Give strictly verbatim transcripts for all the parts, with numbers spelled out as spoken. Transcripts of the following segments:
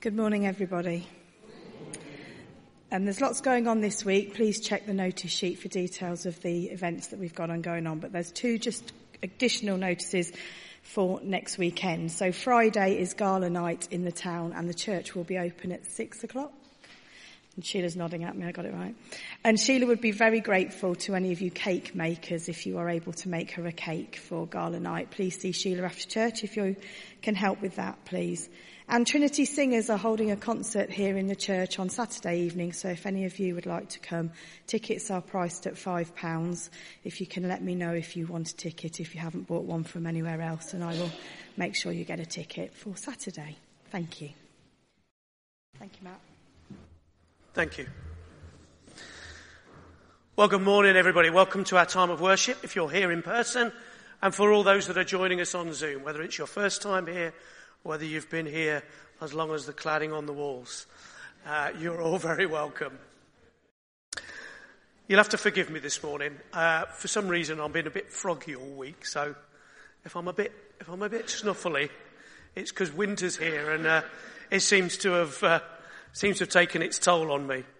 Good morning, everybody. Um, there's lots going on this week. Please check the notice sheet for details of the events that we've got on going on. But there's two just additional notices for next weekend. So Friday is gala night in the town, and the church will be open at six o'clock. And Sheila's nodding at me, I got it right. And Sheila would be very grateful to any of you cake makers if you are able to make her a cake for gala night. Please see Sheila after church if you can help with that, please. And Trinity Singers are holding a concert here in the church on Saturday evening, so if any of you would like to come, tickets are priced at five pounds. If you can let me know if you want a ticket, if you haven't bought one from anywhere else, and I will make sure you get a ticket for Saturday. Thank you. Thank you, Matt. Thank you. Well, good morning, everybody. Welcome to our time of worship, if you're here in person, and for all those that are joining us on Zoom, whether it's your first time here, whether you've been here as long as the cladding on the walls. Uh, you're all very welcome. You'll have to forgive me this morning. Uh, for some reason, I've been a bit froggy all week, so if I'm a bit if I'm a bit snuffly, it's because winter's here, and uh, it seems to have uh, seems to have taken its toll on me.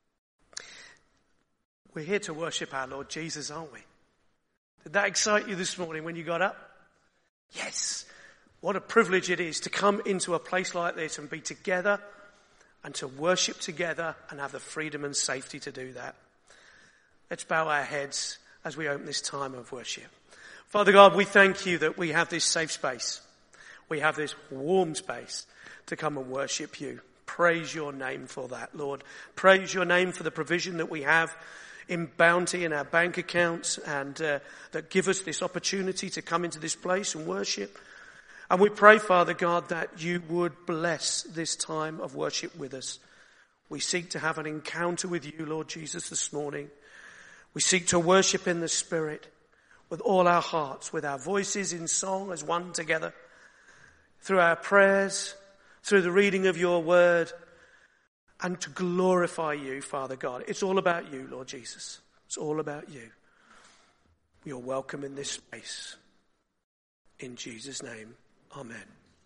We're here to worship our Lord Jesus, aren't we? Did that excite you this morning when you got up? Yes. What a privilege it is to come into a place like this and be together and to worship together and have the freedom and safety to do that. Let's bow our heads as we open this time of worship. Father God, we thank you that we have this safe space. We have this warm space to come and worship you. Praise your name for that, Lord. Praise your name for the provision that we have in bounty in our bank accounts and uh, that give us this opportunity to come into this place and worship. And we pray, Father God, that you would bless this time of worship with us. We seek to have an encounter with you, Lord Jesus, this morning. We seek to worship in the Spirit with all our hearts, with our voices in song as one together, through our prayers, through the reading of your word, and to glorify you, Father God. It's all about you, Lord Jesus. It's all about you. You're welcome in this space. In Jesus' name. Amen.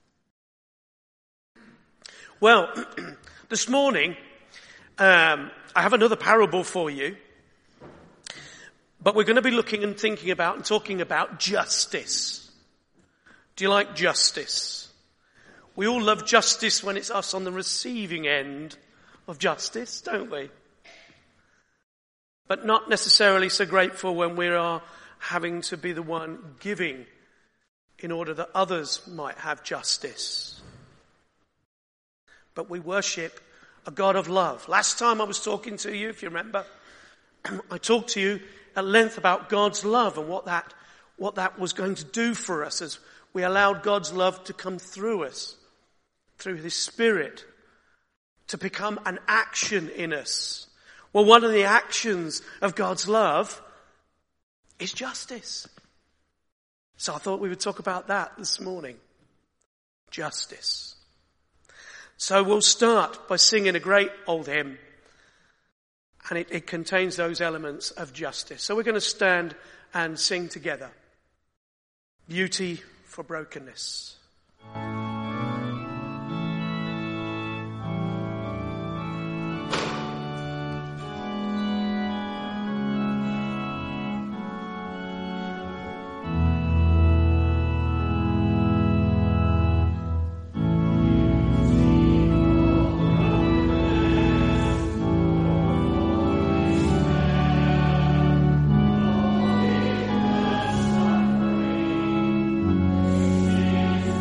Well, this morning, um, I have another parable for you, but we're going to be looking and thinking about and talking about justice. Do you like justice? We all love justice when it's us on the receiving end of justice, don't we? But not necessarily so grateful when we are having to be the one giving in order that others might have justice. But we worship a God of love. Last time I was talking to you, if you remember, I talked to you at length about God's love and what that, what that was going to do for us as we allowed God's love to come through us, through His Spirit, to become an action in us. Well, one of the actions of God's love is justice. So I thought we would talk about that this morning. Justice. So we'll start by singing a great old hymn. And it, it contains those elements of justice. So we're going to stand and sing together. Beauty for brokenness. Suffering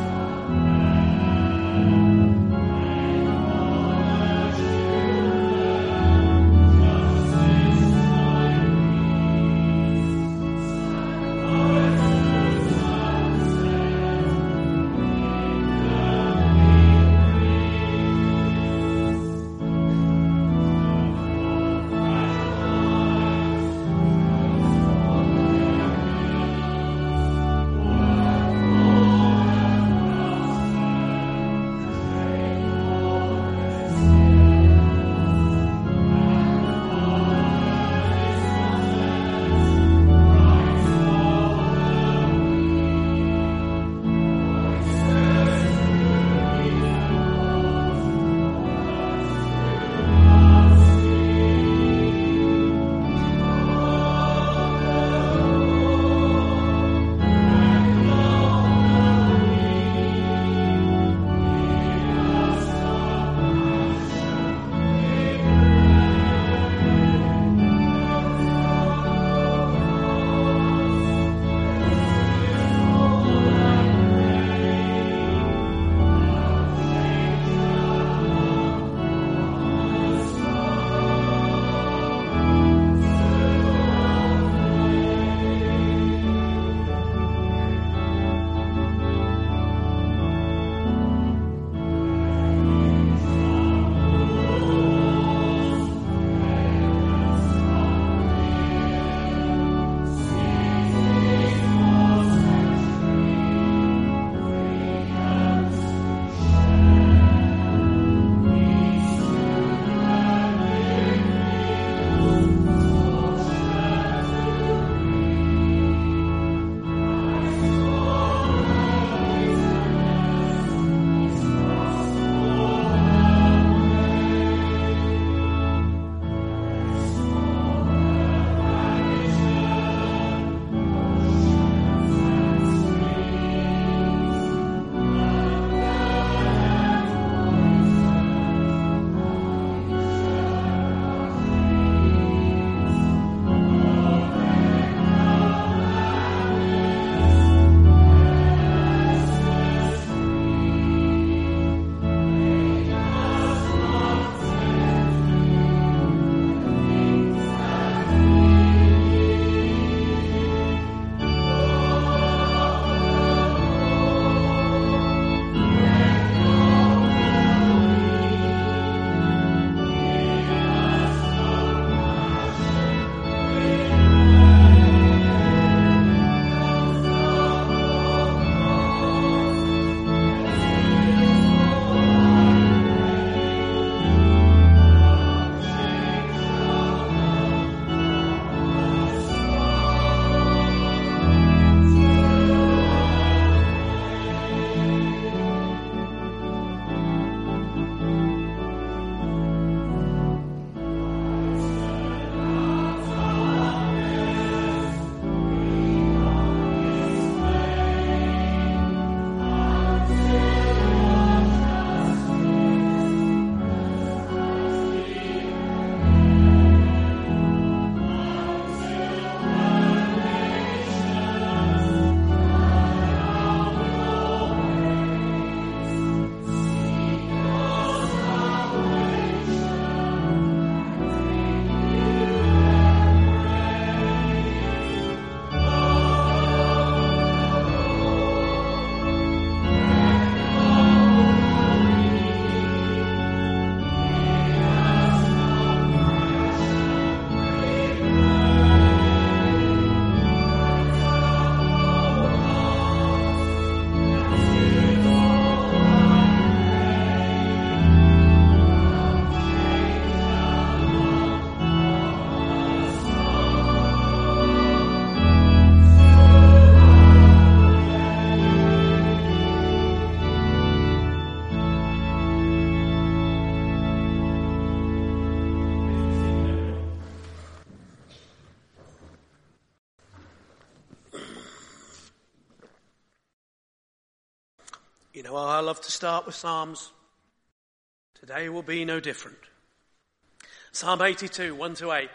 You know, I love to start with Psalms. Today will be no different. Psalm eighty-two, one to eight.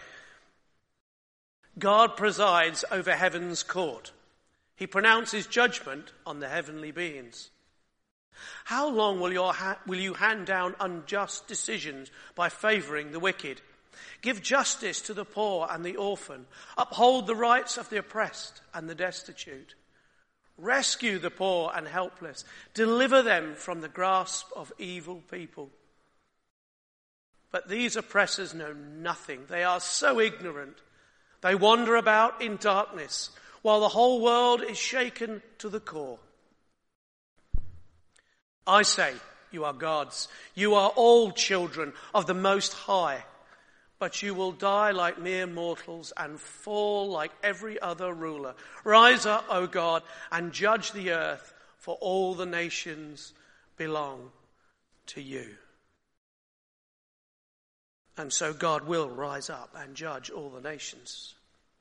God presides over heaven's court. He pronounces judgment on the heavenly beings. How long will, your ha- will you hand down unjust decisions by favouring the wicked? Give justice to the poor and the orphan. Uphold the rights of the oppressed and the destitute. Rescue the poor and helpless. Deliver them from the grasp of evil people. But these oppressors know nothing. They are so ignorant. They wander about in darkness while the whole world is shaken to the core. I say, you are God's. You are all children of the Most High. But you will die like mere mortals and fall like every other ruler. Rise up, O God, and judge the earth, for all the nations belong to you. And so God will rise up and judge all the nations.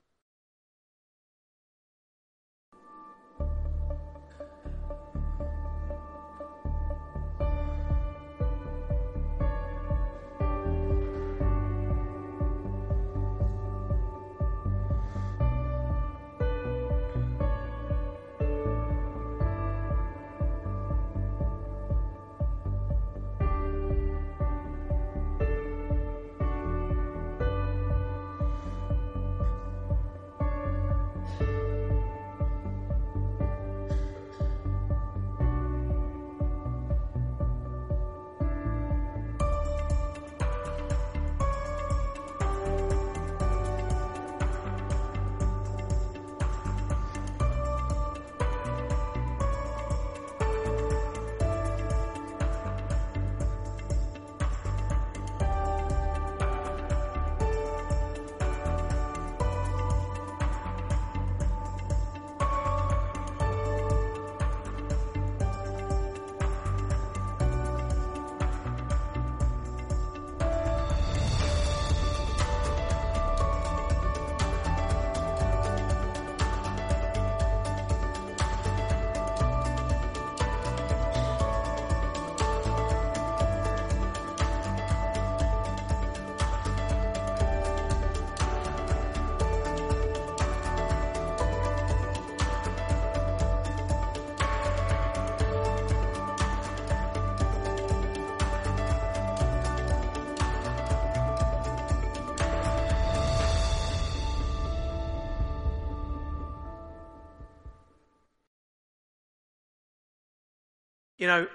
You know,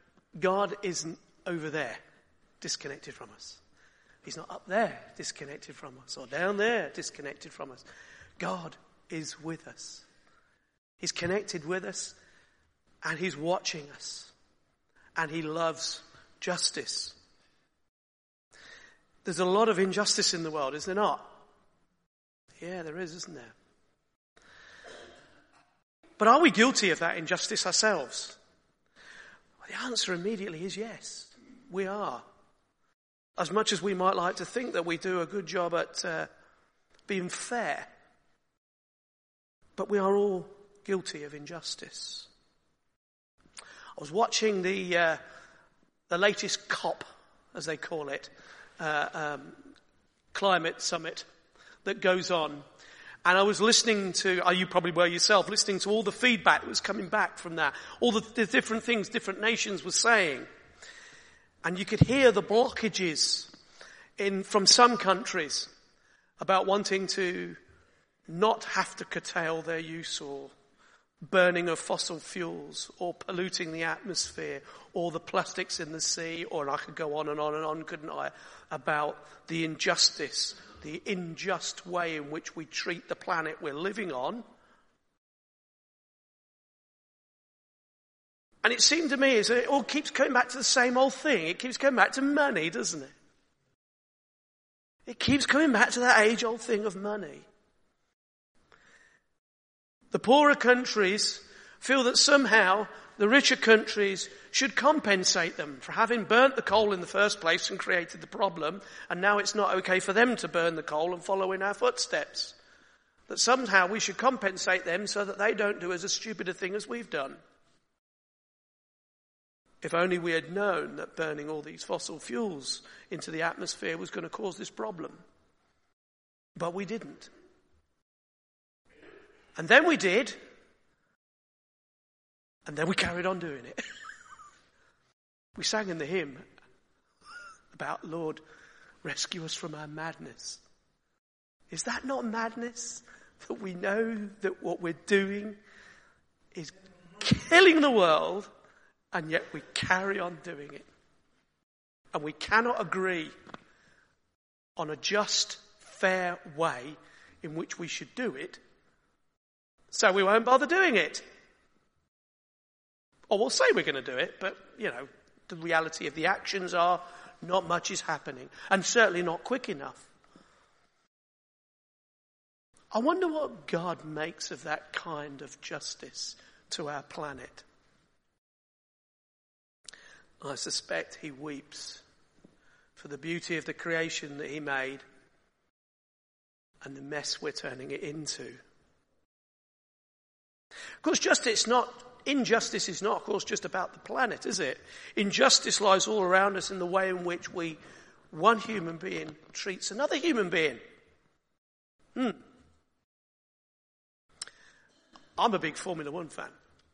God isn't over there, disconnected from us. He's not up there, disconnected from us, or down there, disconnected from us. God is with us. He's connected with us, and he's watching us, and he loves justice. There's a lot of injustice in the world, is there not? Yeah, there is, isn't there? But are we guilty of that injustice ourselves? Well, the answer immediately is yes, we are. As much as we might like to think that we do a good job at uh, being fair, but we are all guilty of injustice. I was watching the uh, the latest COP, as they call it, uh, um, climate summit that goes on. And I was listening to, oh, you probably were yourself, listening to all the feedback that was coming back from that. All the, the different things different nations were saying. And you could hear the blockages in from some countries about wanting to not have to curtail their use or burning of fossil fuels or polluting the atmosphere or the plastics in the sea, or I could go on and on and on, couldn't I, about the injustice, the unjust way in which we treat the planet we're living on. And it seemed to me as it all keeps coming back to the same old thing. It keeps coming back to money, doesn't it? It keeps coming back to that age-old thing of money. The poorer countries feel that somehow the richer countries should compensate them for having burnt the coal in the first place and created the problem, and now it's not okay for them to burn the coal and follow in our footsteps. That somehow we should compensate them so that they don't do as a stupid a thing as we've done. If only we had known that burning all these fossil fuels into the atmosphere was going to cause this problem. But we didn't. And then we did. And then we carried on doing it. We sang in the hymn about, Lord, rescue us from our madness. Is that not madness? That we know that what we're doing is killing the world, and yet we carry on doing it. And we cannot agree on a just, fair way in which we should do it, so we won't bother doing it. Or we'll say we're going to do it, but, you know, the reality of the actions are not much is happening, and certainly not quick enough. I wonder what God makes of that kind of justice to our planet. I suspect he weeps for the beauty of the creation that he made and the mess we're turning it into. Of course, justice not, injustice is not, of course, just about the planet, is it? Injustice lies all around us in the way in which we, one human being treats another human being. Hmm. I'm a big Formula One fan.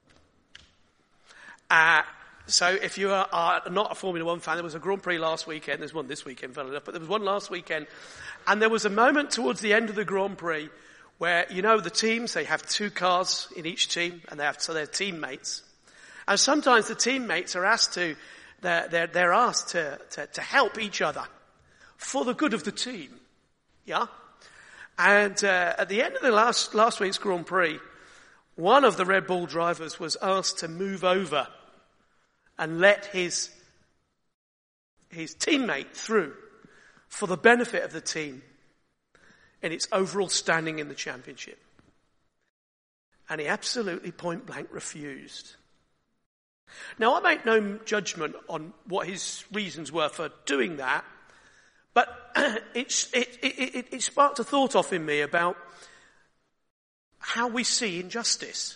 Uh, so if you are, are not a Formula One fan, there was a Grand Prix last weekend. There's one this weekend, funnily enough, but there was one last weekend. And there was a moment towards the end of the Grand Prix where, you know, the teams, they have two cars in each team, and they have, so they're teammates. And sometimes the teammates are asked to, they're, they're, they're asked to, to, to help each other for the good of the team. Yeah? And uh, at the end of the last, last week's Grand Prix, one of the Red Bull drivers was asked to move over and let his, his teammate through for the benefit of the team in its overall standing in the championship. And he absolutely point blank refused. Now, I make no judgment on what his reasons were for doing that, but it, it, it, it sparked a thought off in me about how we see injustice.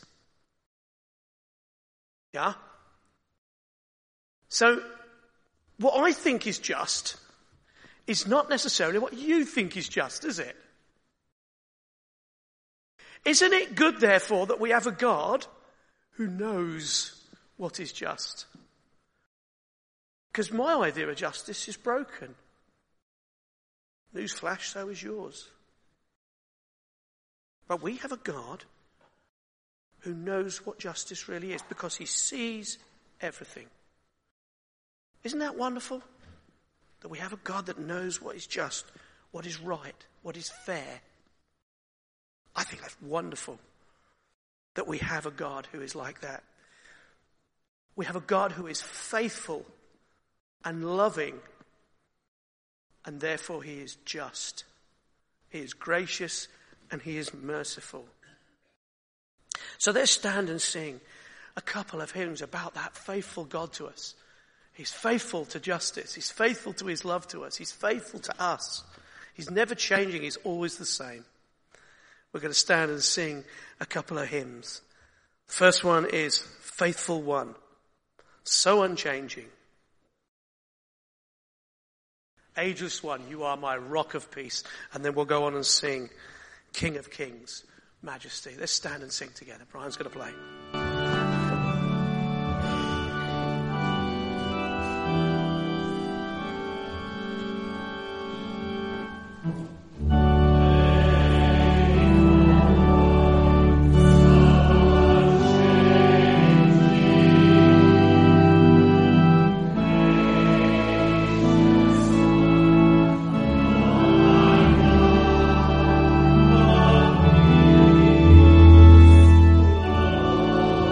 Yeah? So, what I think is just is not necessarily what you think is just, is it? Isn't it good, therefore, that we have a God who knows what is just? Because my idea of justice is broken. Newsflash, so is yours. But we have a God who knows what justice really is because he sees everything. Isn't that wonderful? That we have a God that knows what is just, what is right, what is fair. I think that's wonderful that we have a God who is like that. We have a God who is faithful and loving, and therefore he is just. He is gracious and he is merciful. So let's stand and sing a couple of hymns about that faithful God to us. He's faithful to justice. He's faithful to his love to us. He's faithful to us. He's never changing. He's always the same. We're going to stand and sing a couple of hymns. The first one is Faithful One, so unchanging. Ageless One, you are my rock of peace. And then we'll go on and sing King of Kings, Majesty. Let's stand and sing together. Brian's going to play. Oh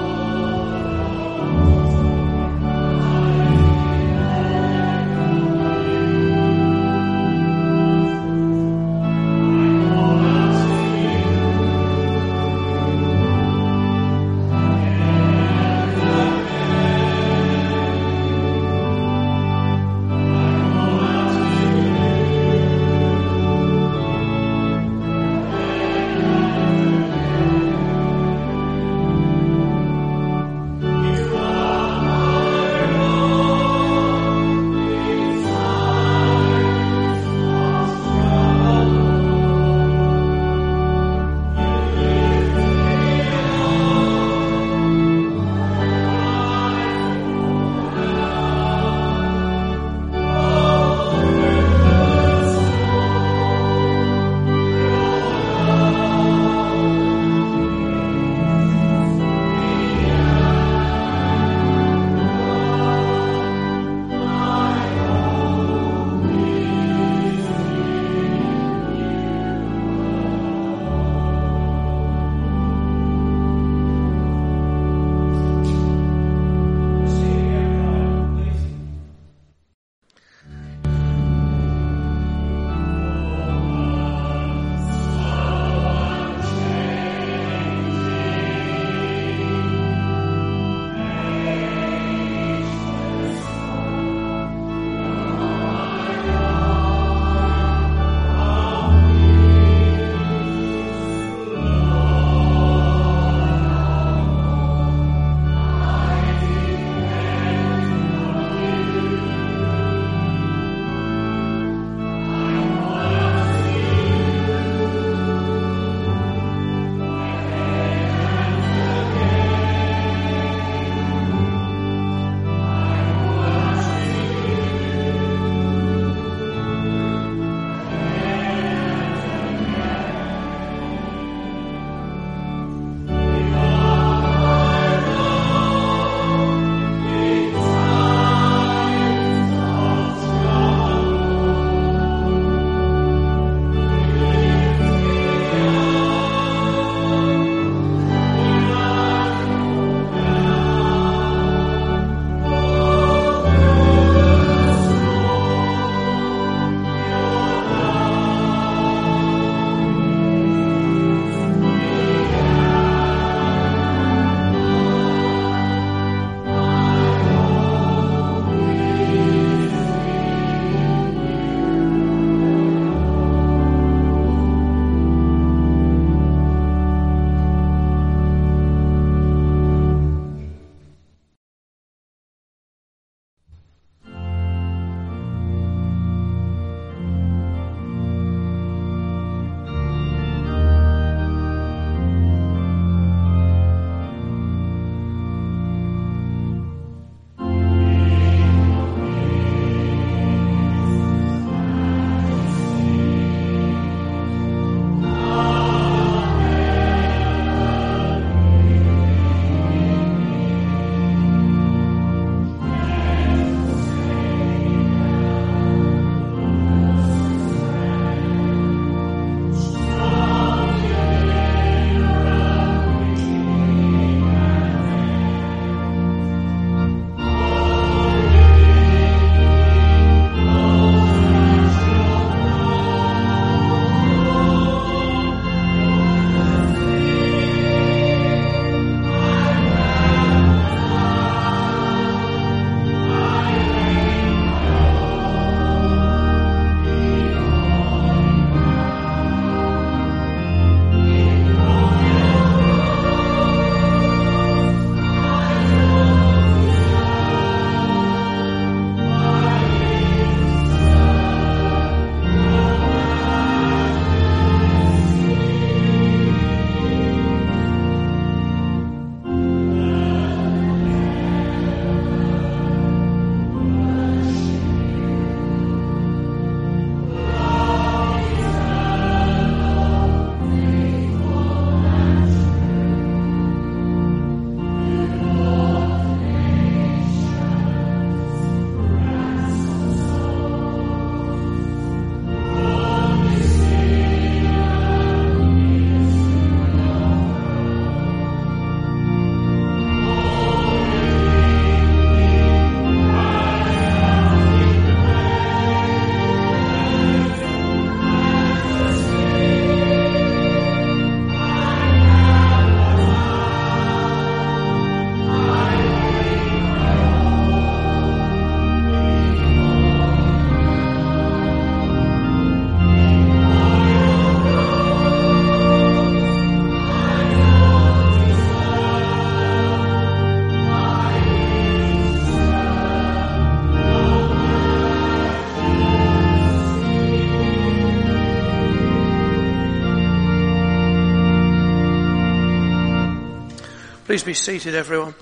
Please be seated, everyone.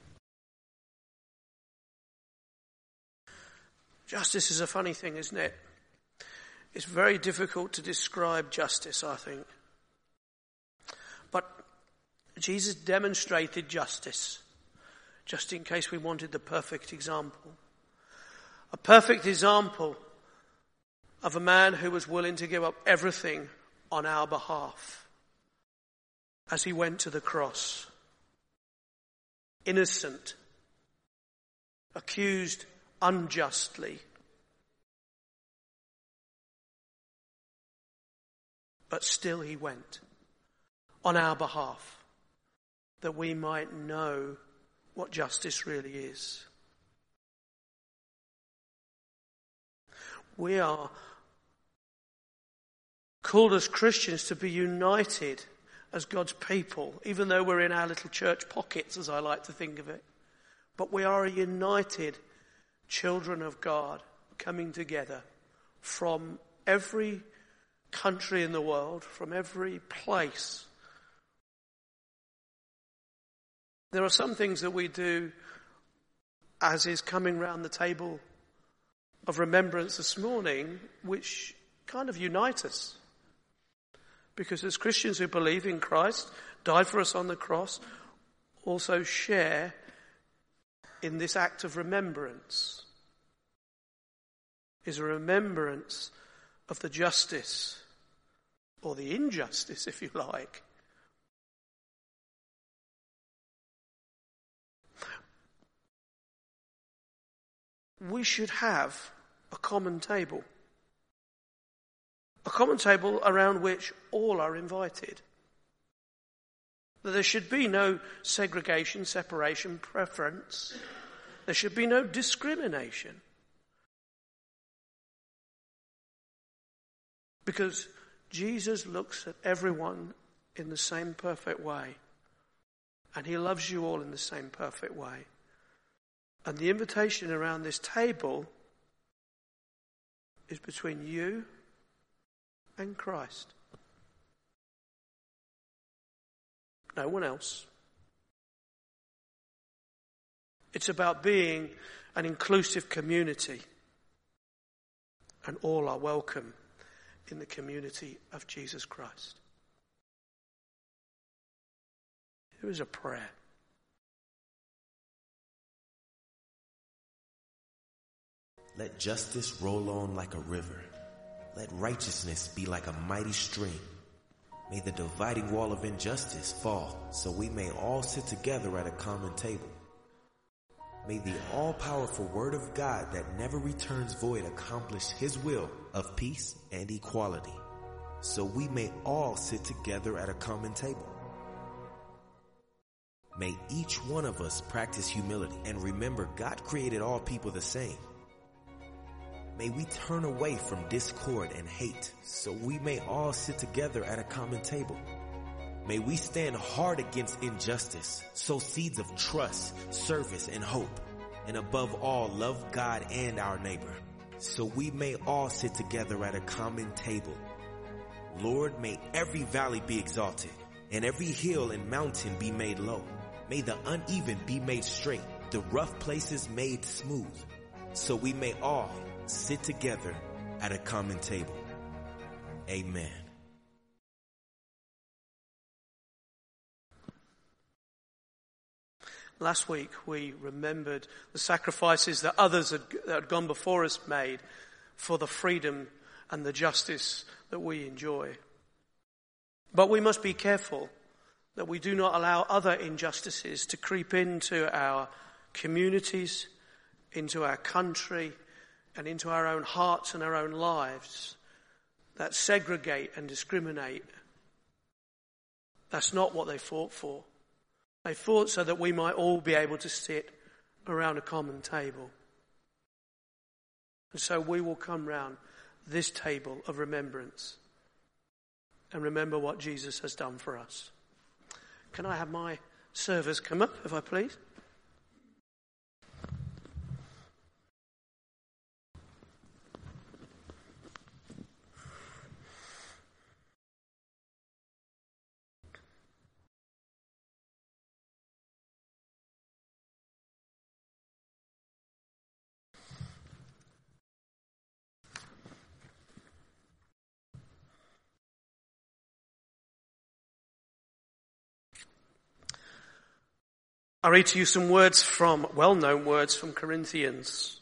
Justice is a funny thing, isn't it? It's very difficult to describe justice, I think. But Jesus demonstrated justice, just in case we wanted the perfect example. A perfect example of a man who was willing to give up everything on our behalf as he went to the cross. Innocent, accused unjustly, but still he went on our behalf that we might know what justice really is. We are called as Christians to be united as God's people, even though we're in our little church pockets, as I like to think of it. But we are a united children of God coming together from every country in the world, from every place. There are some things that we do, as is coming round the table of remembrance this morning, which kind of unite us. Because as Christians who believe in Christ, died for us on the cross, also share in this act of remembrance. Is a remembrance of the justice, or the injustice, if you like, we should have a common table. A common table around which all are invited. That there should be no segregation, separation, preference. There should be no discrimination. Because Jesus looks at everyone in the same perfect way. And he loves you all in the same perfect way. And the invitation around this table is between you and Christ. No one else. It's about being an inclusive community. And all are welcome in the community of Jesus Christ. Here is a prayer. Let justice roll on like a river. Let righteousness be like a mighty stream. May the dividing wall of injustice fall, so we may all sit together at a common table. May the all-powerful word of God that never returns void accomplish his will of peace and equality, so we may all sit together at a common table. May each one of us practice humility and remember God created all people the same. May we turn away from discord and hate, so we may all sit together at a common table. May we stand hard against injustice, sow seeds of trust, service, and hope, and above all, love God and our neighbor, so we may all sit together at a common table. Lord, may every valley be exalted, and every hill and mountain be made low. May the uneven be made straight, the rough places made smooth, so we may all sit together at a common table. Amen. Last week we remembered the sacrifices that others had, that had gone before us made for the freedom and the justice that we enjoy. But we must be careful that we do not allow other injustices to creep into our communities, into our country, and into our own hearts and our own lives that segregate and discriminate. That's not what they fought for. They fought so that we might all be able to sit around a common table. And so we will come round this table of remembrance and remember what Jesus has done for us. Can I have my servers come up, if I please? I read to you some words from, well-known words from Corinthians.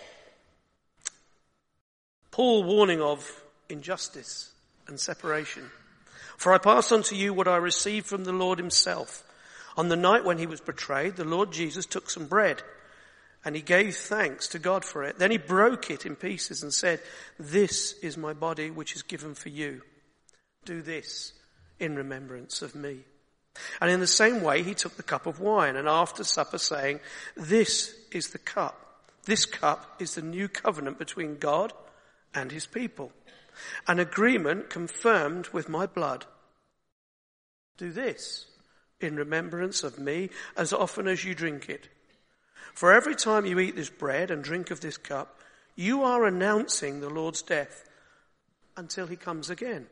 Paul warning of injustice and separation. For I pass on to you what I received from the Lord himself. On the night when he was betrayed, the Lord Jesus took some bread and he gave thanks to God for it. Then he broke it in pieces and said, "This is my body which is given for you. Do this in remembrance of me." And in the same way, he took the cup of wine and after supper saying, "This is the cup. This cup is the new covenant between God and his people. An agreement confirmed with my blood. Do this in remembrance of me as often as you drink it. For every time you eat this bread and drink of this cup, you are announcing the Lord's death until he comes again."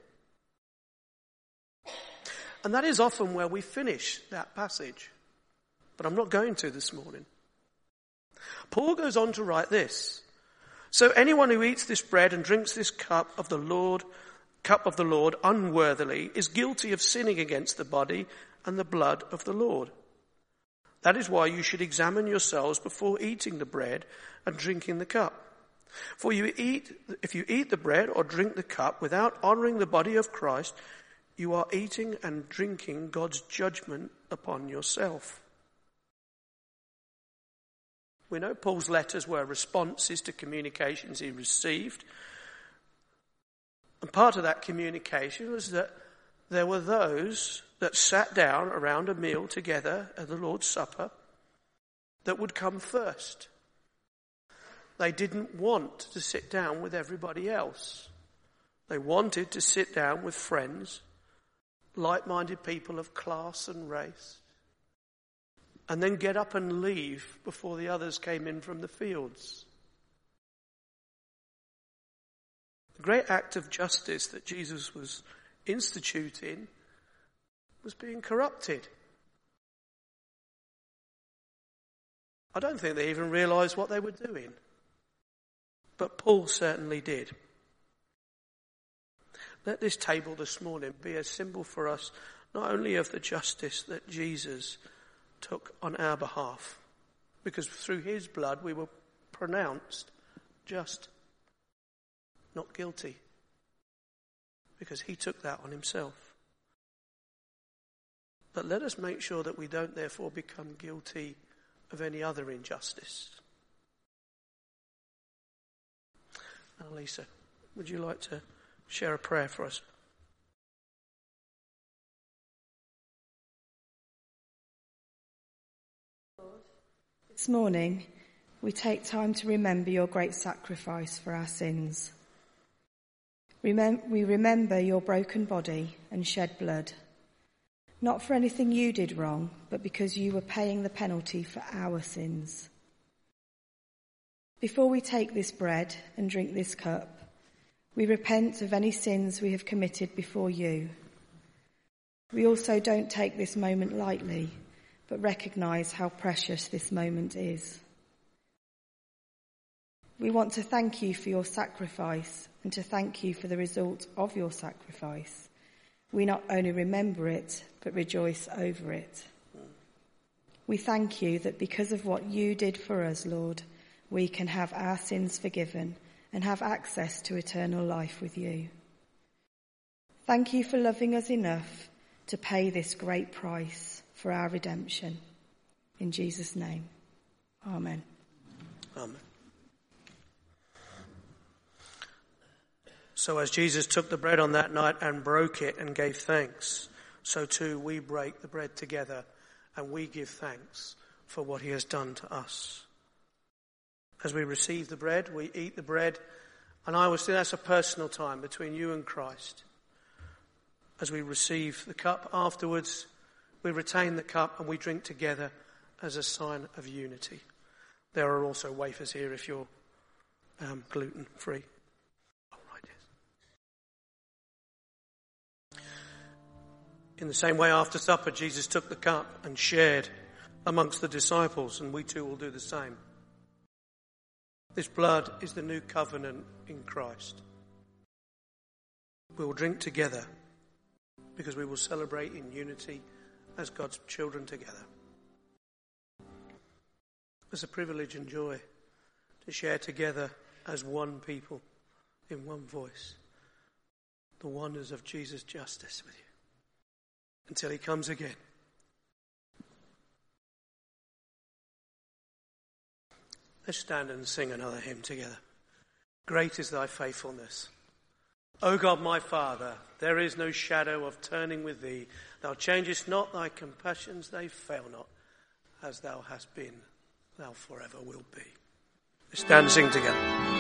And that is often where we finish that passage. But I'm not going to this morning. Paul goes on to write this. "So anyone who eats this bread and drinks this cup of the Lord, cup of the Lord unworthily is guilty of sinning against the body and the blood of the Lord. That is why you should examine yourselves before eating the bread and drinking the cup. For you eat, if you eat the bread or drink the cup without honoring the body of Christ, you are eating and drinking God's judgment upon yourself." We know Paul's letters were responses to communications he received. And part of that communication was that there were those that sat down around a meal together at the Lord's Supper that would come first. They didn't want to sit down with everybody else. They wanted to sit down with friends, like-minded people of class and race, and then get up and leave before the others came in from the fields. The great act of justice that Jesus was instituting was being corrupted. I don't think they even realised what they were doing. But Paul certainly did. Let this table this morning be a symbol for us not only of the justice that Jesus took on our behalf, because through his blood we were pronounced just, not guilty, because he took that on himself. But let us make sure that we don't therefore become guilty of any other injustice. Now, Lisa, would you like to share a prayer for us? This morning, we take time to remember your great sacrifice for our sins. Remem- we remember your broken body and shed blood, not for anything you did wrong, but because you were paying the penalty for our sins. Before we take this bread and drink this cup, we repent of any sins we have committed before you. We also don't take this moment lightly, but recognise how precious this moment is. We want to thank you for your sacrifice and to thank you for the result of your sacrifice. We not only remember it, but rejoice over it. We thank you that because of what you did for us, Lord, we can have our sins forgiven and have access to eternal life with you. Thank you for loving us enough to pay this great price for our redemption. In Jesus' name, amen. Amen. So as Jesus took the bread on that night and broke it and gave thanks, so too we break the bread together and we give thanks for what he has done to us. As we receive the bread, we eat the bread, and I would say that's a personal time between you and Christ. As we receive the cup afterwards, we retain the cup and we drink together as a sign of unity. There are also wafers here if you're um, gluten-free. All right, yes. In the same way, after supper, Jesus took the cup and shared amongst the disciples, and we too will do the same. This blood is the new covenant in Christ. We will drink together because we will celebrate in unity as God's children together. us a privilege and joy to share together as one people in one voice the wonders of Jesus' justice with you until he comes again. Let's stand and sing another hymn together. Great is thy faithfulness. O God, my Father, there is no shadow of turning with thee. Thou changest not, thy compassions, they fail not. As thou hast been, thou forever wilt be. Let's stand and sing together.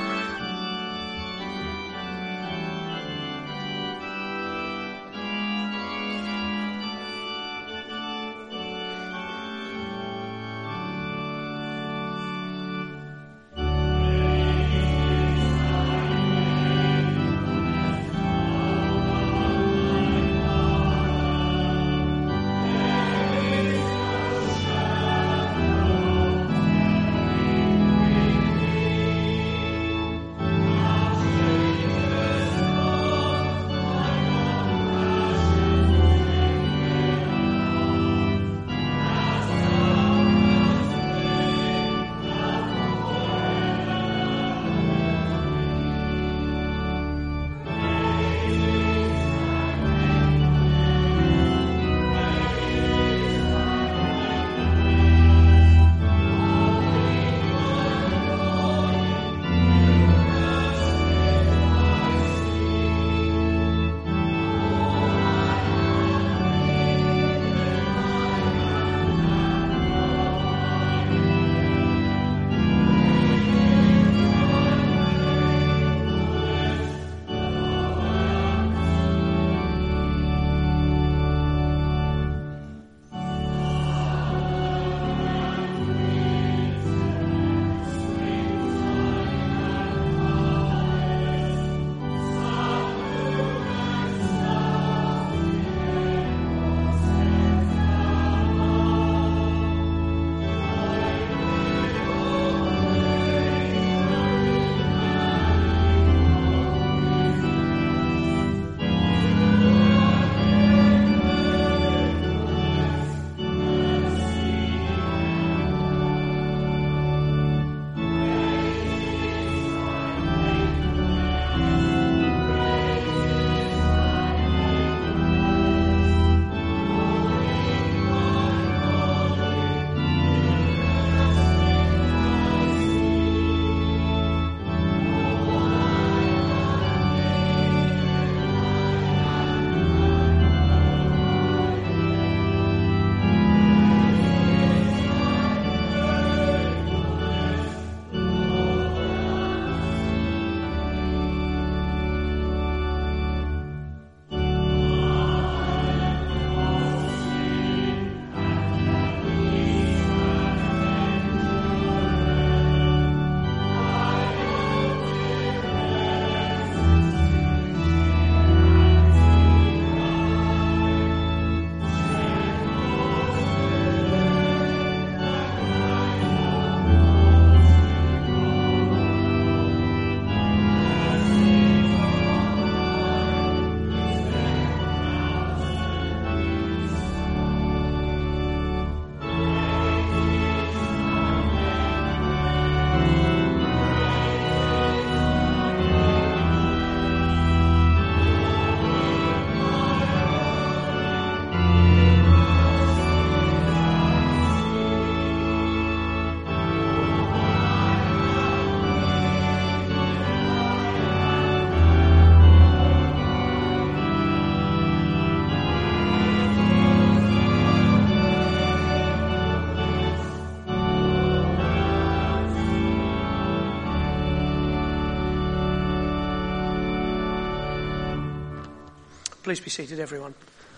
Please be seated, everyone.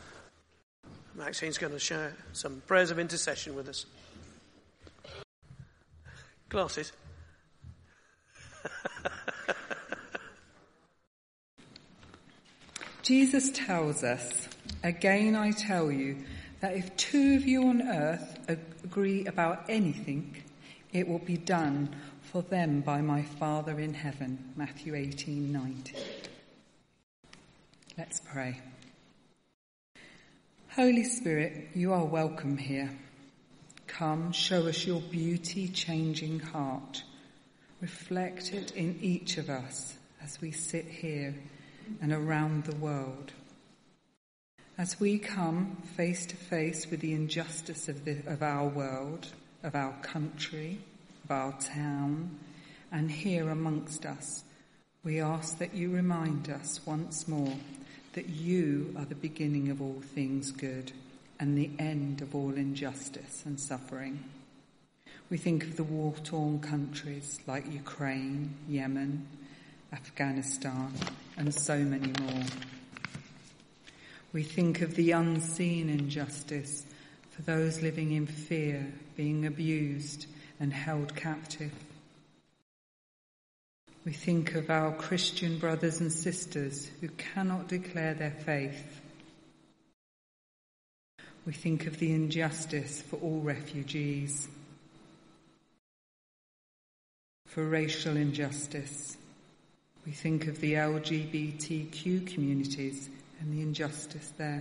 Maxine's going to share some prayers of intercession with us. Glasses. Jesus tells us, again I tell you, that if two of you on earth agree about anything, it will be done for them by my Father in heaven. Matthew eighteen ninety. Let's pray. Holy Spirit, you are welcome here. Come, show us your beauty-changing heart. Reflect it in each of us as we sit here and around the world. As we come face to face with the injustice of, the, of our world, of our country, of our town, and here amongst us, we ask that you remind us once more that you are the beginning of all things good and the end of all injustice and suffering. We think of the war-torn countries like Ukraine, Yemen, Afghanistan, and so many more. We think of the unseen injustice for those living in fear, being abused and held captive. We think of our Christian brothers and sisters who cannot declare their faith. We think of the injustice for all refugees, for racial injustice. We think of the L G B T Q communities and the injustice there.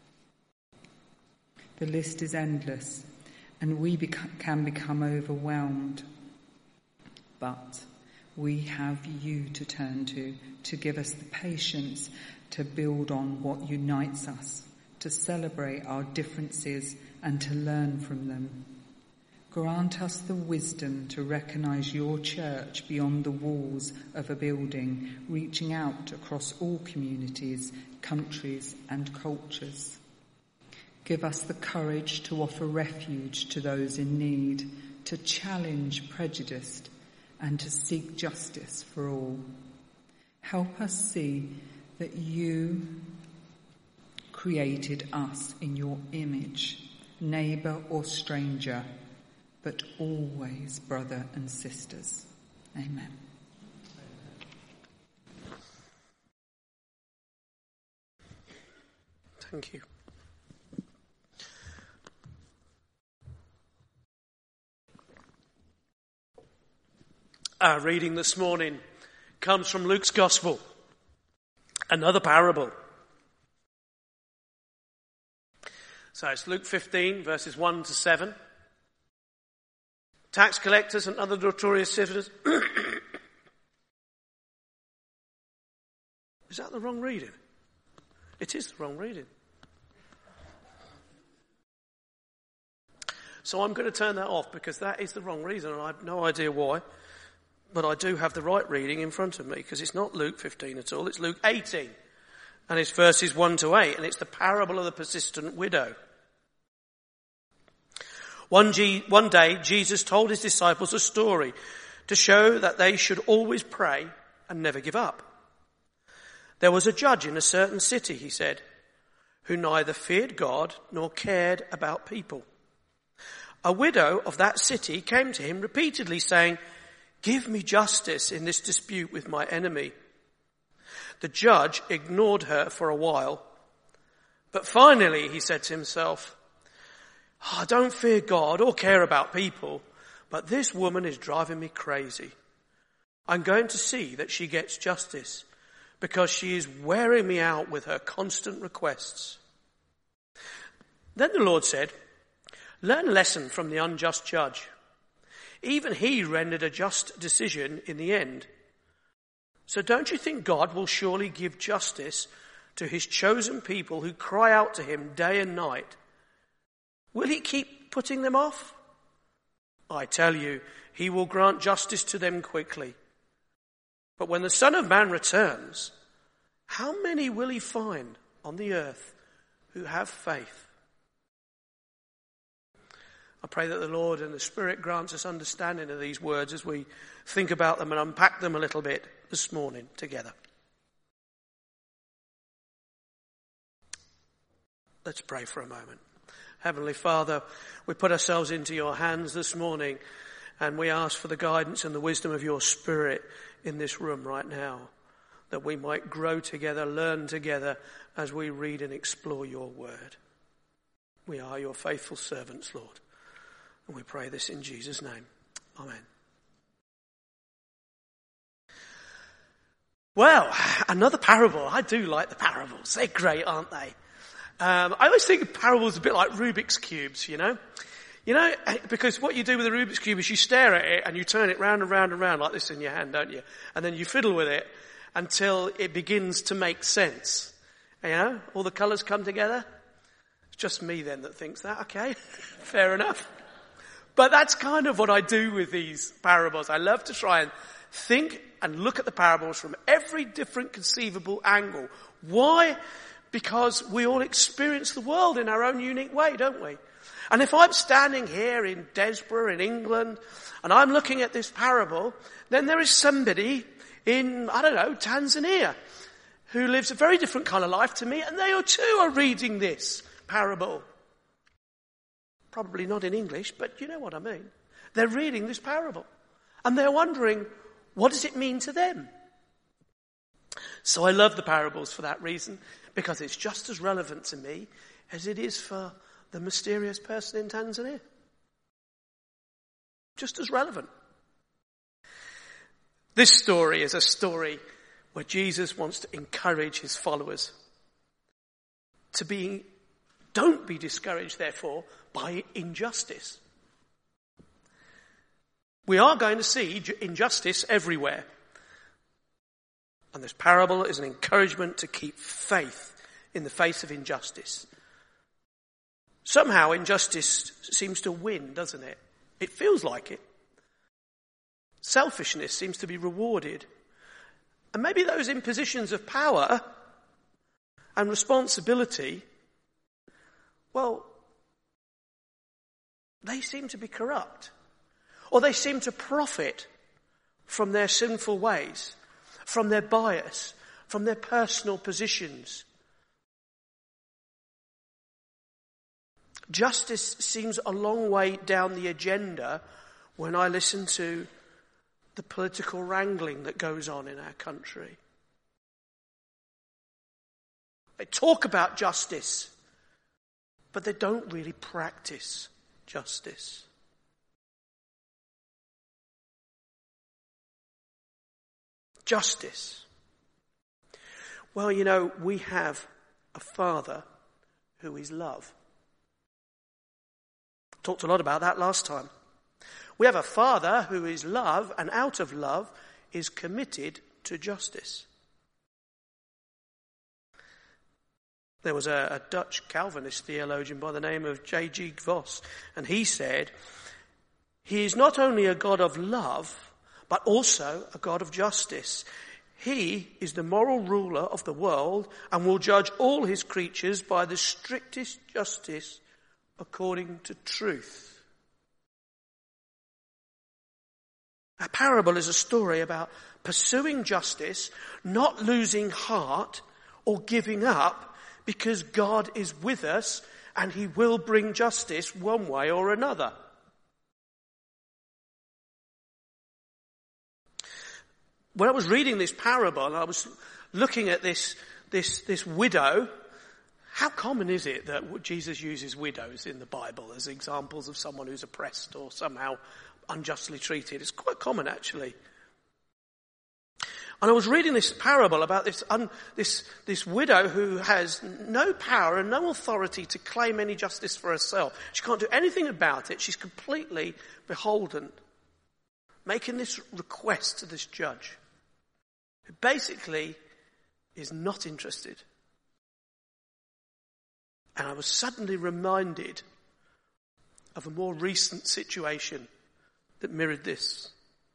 The list is endless, and we bec- can become overwhelmed. But we have you to turn to, to give us the patience to build on what unites us, to celebrate our differences and to learn from them. Grant us the wisdom to recognise your church beyond the walls of a building, reaching out across all communities, countries and cultures. Give us the courage to offer refuge to those in need, to challenge prejudice and to seek justice for all. Help us see that you created us in your image, neighbour or stranger, but always brother and sisters. Amen. Thank you. Our reading this morning comes from Luke's Gospel, another parable. So it's Luke fifteen, verses one to seven. Tax collectors and other notorious sinners. Is that the wrong reading? It is the wrong reading. So I'm going to turn that off because that is the wrong reason and I have no idea why. But I do have the right reading in front of me because it's not Luke fifteen at all. It's Luke eighteen and it's verses one to eight and it's the parable of the persistent widow. One, G- one day, Jesus told his disciples a story to show that they should always pray and never give up. There was a judge in a certain city, he said, who neither feared God nor cared about people. A widow of that city came to him repeatedly saying, "Give me justice in this dispute with my enemy." The judge ignored her for a while, but finally he said to himself, "I don't fear God or care about people, but this woman is driving me crazy. I'm going to see that she gets justice because she is wearing me out with her constant requests." Then the Lord said, "Learn a lesson from the unjust judge. Even he rendered a just decision in the end. So don't you think God will surely give justice to his chosen people who cry out to him day and night? Will he keep putting them off? I tell you, he will grant justice to them quickly. But when the Son of Man returns, how many will he find on the earth who have faith?" I pray that the Lord and the Spirit grants us understanding of these words as we think about them and unpack them a little bit this morning together. Let's pray for a moment. Heavenly Father, we put ourselves into your hands this morning and we ask for the guidance and the wisdom of your Spirit in this room right now, that we might grow together, learn together as we read and explore your word. We are your faithful servants, Lord. And we pray this in Jesus' name. Amen. Well, another parable. I do like the parables. They're great, aren't they? Um, I always think of parables a bit like Rubik's Cubes, you know. You know, because what you do with a Rubik's Cube is you stare at it and you turn it round and round and round like this in your hand, don't you? And then you fiddle with it until it begins to make sense. You know, all the colours come together. It's just me then that thinks that, okay, fair enough. But that's kind of what I do with these parables. I love to try and think and look at the parables from every different conceivable angle. Why? Because we all experience the world in our own unique way, don't we? And if I'm standing here in Desborough in England and I'm looking at this parable, then there is somebody in, I don't know, Tanzania who lives a very different kind of life to me, and they too are reading this parable. Probably not in English, but you know what I mean. They're reading this parable and they're wondering, what does it mean to them? So I love the parables for that reason, because it's just as relevant to me as it is for the mysterious person in Tanzania. Just as relevant. This story is a story where Jesus wants to encourage his followers to be, don't be discouraged, therefore, by injustice. We are going to see injustice everywhere. And this parable is an encouragement to keep faith in the face of injustice. Somehow injustice seems to win, doesn't it? It feels like it. Selfishness seems to be rewarded. And maybe those in positions of power and responsibility, well, they seem to be corrupt. Or they seem to profit from their sinful ways, from their bias, from their personal positions. Justice seems a long way down the agenda when I listen to the political wrangling that goes on in our country. They talk about justice, but they don't really practice justice. Justice. Well, you know, we have a Father who is love. Talked a lot about that last time. We have a Father who is love, and out of love is committed to justice. There was a, a Dutch Calvinist theologian by the name of J G Vos, and he said, he is not only a God of love, but also a God of justice. He is the moral ruler of the world and will judge all his creatures by the strictest justice according to truth. A parable is a story about pursuing justice, not losing heart or giving up, because God is with us and he will bring justice one way or another. When I was reading this parable, I was looking at this, this, this widow. How common is it that Jesus uses widows in the Bible as examples of someone who's oppressed or somehow unjustly treated? It's quite common, actually. And I was reading this parable about this, un, this, this widow who has no power and no authority to claim any justice for herself. She can't do anything about it. She's completely beholden, making this request to this judge, who basically is not interested. And I was suddenly reminded of a more recent situation that mirrored this.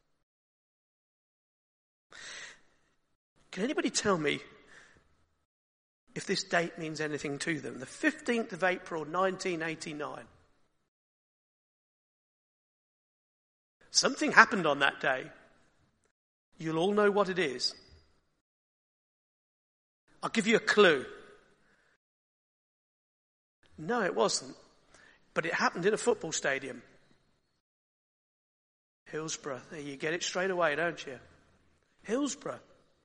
Can anybody tell me if this date means anything to them? The fifteenth of April, nineteen eighty-nine. Something happened on that day. You'll all know what it is. I'll give you a clue. No, it wasn't. But it happened in a football stadium. Hillsborough. There, you get it straight away, don't you? Hillsborough.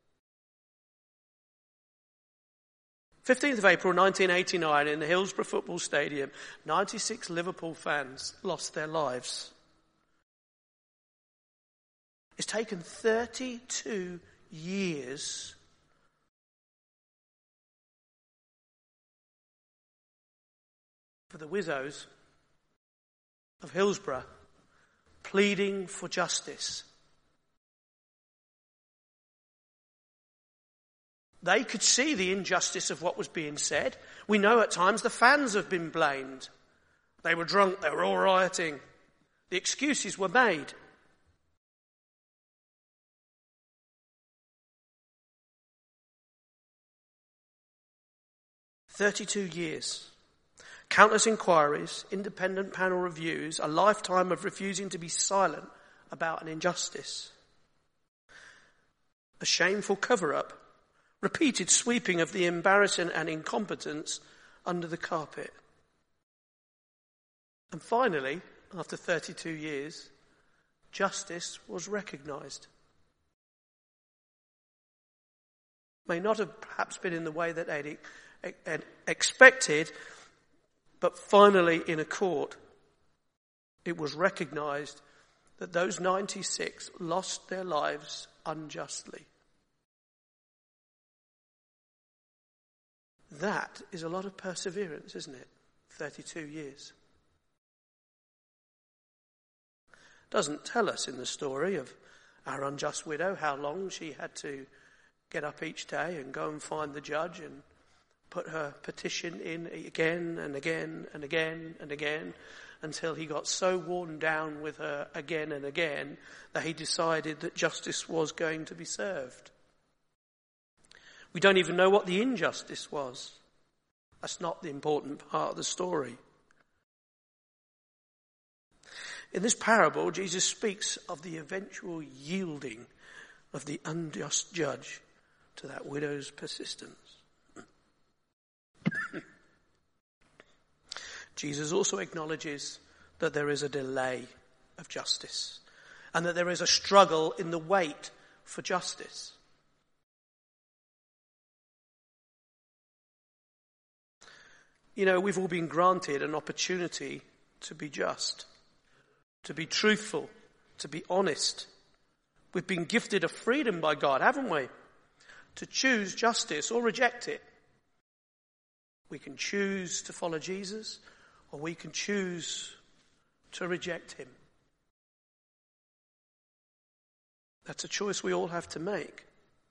fifteenth of April nineteen eighty-nine, in the Hillsborough Football Stadium, ninety-six Liverpool fans lost their lives. It's taken thirty-two years for the Wizzos of Hillsborough pleading for justice. They could see the injustice of what was being said. We know at times the fans have been blamed. They were drunk, they were all rioting. The excuses were made. thirty-two years. Countless inquiries, independent panel reviews, a lifetime of refusing to be silent about an injustice. A shameful cover-up, repeated sweeping of the embarrassing and incompetence under the carpet. And finally, after thirty-two years, justice was recognised. May not have perhaps been in the way that they'd expected, but finally in a court, it was recognised that those ninety-six lost their lives unjustly. That is a lot of perseverance, isn't it? thirty-two years. Doesn't tell us in the story of our unjust widow how long she had to get up each day and go and find the judge and put her petition in again and again and again and again until he got so worn down with her again and again that he decided that justice was going to be served. We don't even know what the injustice was. That's not the important part of the story. In this parable, Jesus speaks of the eventual yielding of the unjust judge to that widow's persistence. Jesus also acknowledges that there is a delay of justice and that there is a struggle in the wait for justice. You know, we've all been granted an opportunity to be just, to be truthful, to be honest. We've been gifted a freedom by God, haven't we? To choose justice or reject it. We can choose to follow Jesus, or we can choose to reject him. That's a choice we all have to make.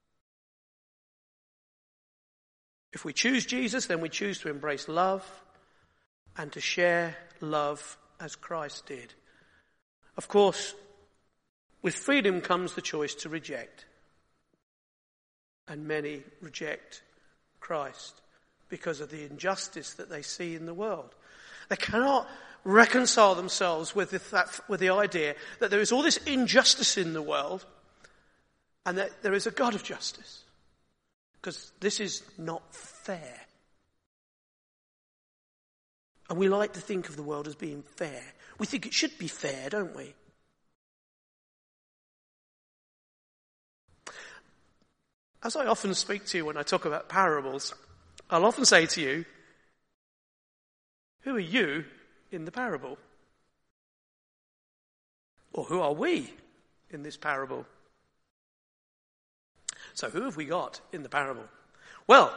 If we choose Jesus, then we choose to embrace love and to share love as Christ did. Of course, with freedom comes the choice to reject. And many reject Christ because of the injustice that they see in the world. They cannot reconcile themselves with the, that, with the idea that there is all this injustice in the world and that there is a God of justice. Because this is not fair. And we like to think of the world as being fair. We think it should be fair, don't we? As I often speak to you when I talk about parables, I'll often say to you, who are you in the parable? Or who are we in this parable? So who have we got in the parable? Well,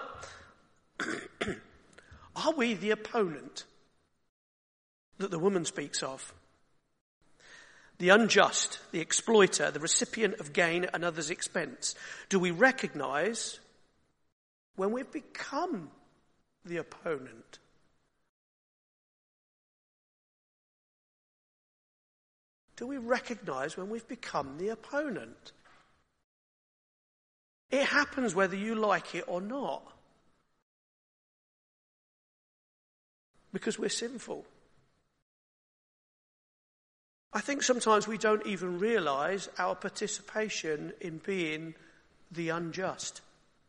are we the opponent that the woman speaks of? The unjust, the exploiter, the recipient of gain at another's expense. Do we recognise when we've become the opponent? Do we recognise when we've become the opponent? It happens whether you like it or not. Because we're sinful. I think sometimes we don't even realise our participation in being the unjust.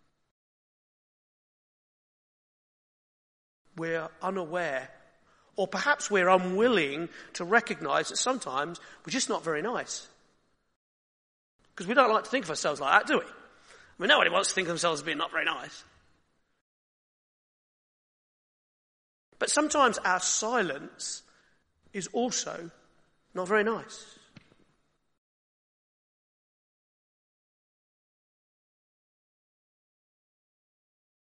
We're unaware, or perhaps we're unwilling to recognise that sometimes we're just not very nice. Because we don't like to think of ourselves like that, do we? I mean, nobody wants to think of themselves as being not very nice. But sometimes our silence is also not very nice.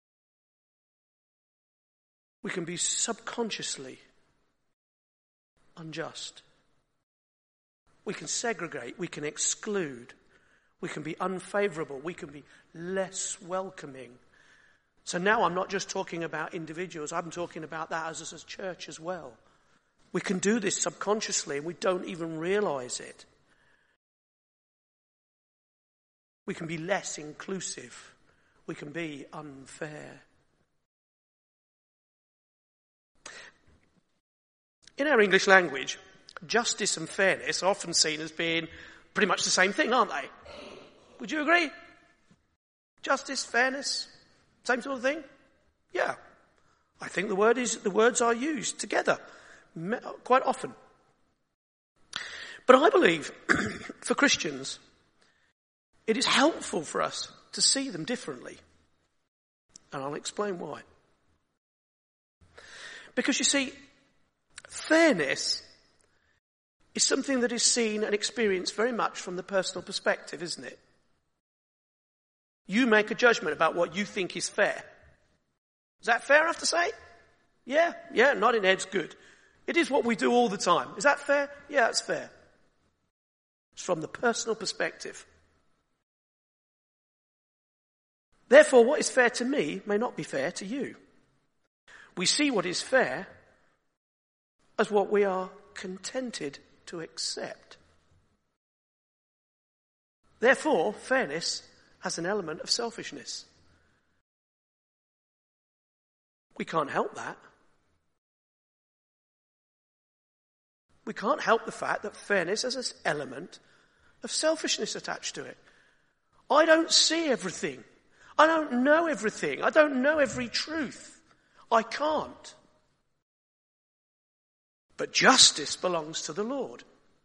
We can be subconsciously unjust. We can segregate, we can exclude, we can be unfavourable, we can be less welcoming. So now I'm not just talking about individuals, I'm talking about that as a church as well. We can do this subconsciously and we don't even realise it. We can be less inclusive. We can be unfair. In our English language, justice and fairness are often seen as being pretty much the same thing, aren't they? Would you agree? Justice, fairness, same sort of thing? Yeah. I think the word is the words are used together quite often. But I believe for Christians, it is helpful for us to see them differently. And I'll explain why. Because you see, fairness is something that is seen and experienced very much from the personal perspective, isn't it? You make a judgment about what you think is fair. Is that fair enough to say? Yeah, yeah, nodding head's good. It is what we do all the time. Is that fair? Yeah, it's fair. It's from the personal perspective. Therefore, what is fair to me may not be fair to you. We see what is fair as what we are contented to accept. Therefore, fairness has an element of selfishness. We can't help that. We can't help the fact that fairness has an element of selfishness attached to it. I don't see everything. I don't know everything. I don't know every truth. I can't. But justice belongs to the Lord.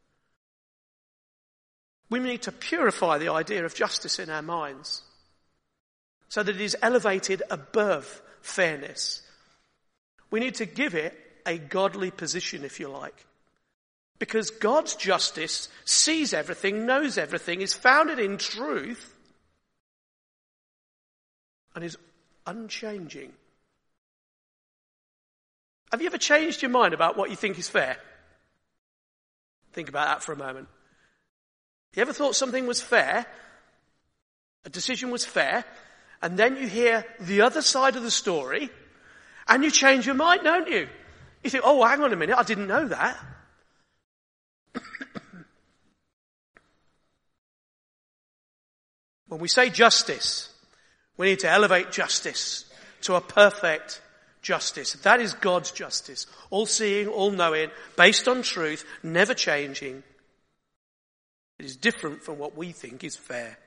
We need to purify the idea of justice in our minds so that it is elevated above fairness. We need to give it a godly position, if you like. Because God's justice sees everything, knows everything, is founded in truth, and is unchanging. Have you ever changed your mind about what you think is fair? Think about that for a moment. You ever thought something was fair, a decision was fair, and then you hear the other side of the story, and you change your mind, don't you? You think, oh, hang on a minute, I didn't know that. When we say justice, we need to elevate justice to a perfect justice. That is God's justice. All-seeing, all-knowing, based on truth, never changing. It is different from what we think is fair.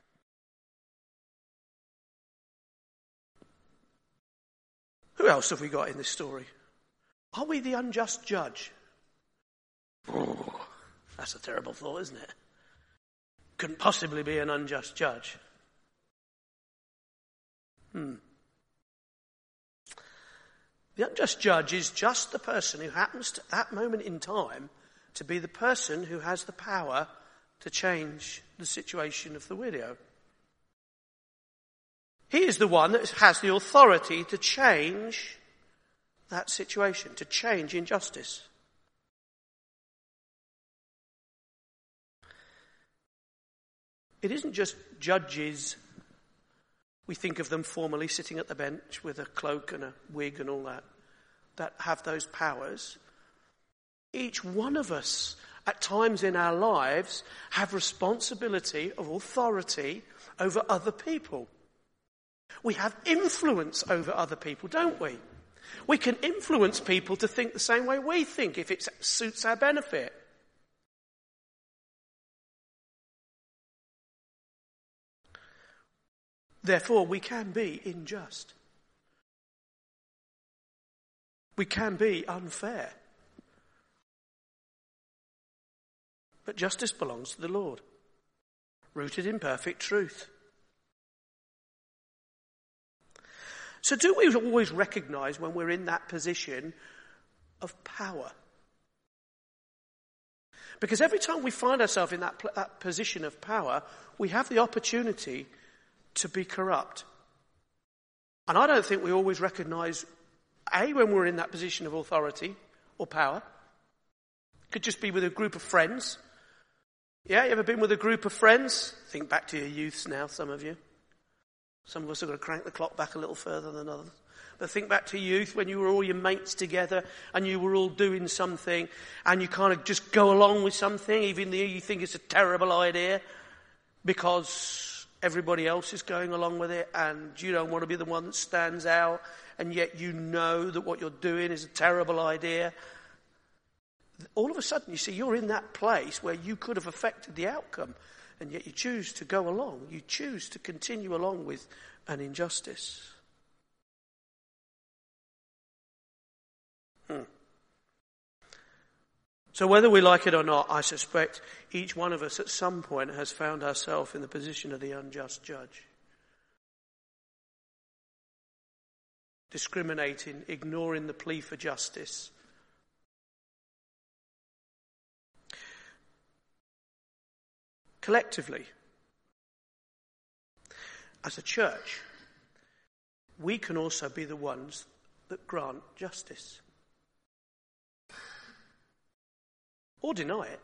Who else have we got in this story? Are we the unjust judge? Oh, that's a terrible thought, isn't it? Couldn't possibly be an unjust judge. Hmm. The unjust judge is just the person who happens to, at that moment in time, to be the person who has the power to change the situation of the widow. He is the one that has the authority to change that situation, to change injustice. It isn't just judges. We think of them formally sitting at the bench with a cloak and a wig and all that, that have those powers. Each one of us, at times in our lives, have responsibility of authority over other people. We have influence over other people, don't we? We can influence people to think the same way we think if it suits our benefit. Therefore, we can be unjust. We can be unfair. But justice belongs to the Lord, rooted in perfect truth. So do we always recognise when we're in that position of power? Because every time we find ourselves in that, that position of power, we have the opportunity to be corrupt. And I don't think we always recognise, A, when we're in that position of authority or power, It could just be with a group of friends. Yeah, you ever been with a group of friends? Think back to your youths now, some of you. Some of us are going to crank the clock back a little further than others. But think back to youth when you were all your mates together and you were all doing something and you kind of just go along with something even though you think it's a terrible idea because everybody else is going along with it and you don't want to be the one that stands out and yet you know that what you're doing is a terrible idea. All of a sudden you see you're in that place where you could have affected the outcome and yet you choose to go along. You choose to continue along with an injustice. Hmm. So whether we like it or not, I suspect each one of us at some point has found ourselves in the position of the unjust judge. Discriminating, ignoring the plea for justice. Collectively, as a church, we can also be the ones that grant justice. Or deny it.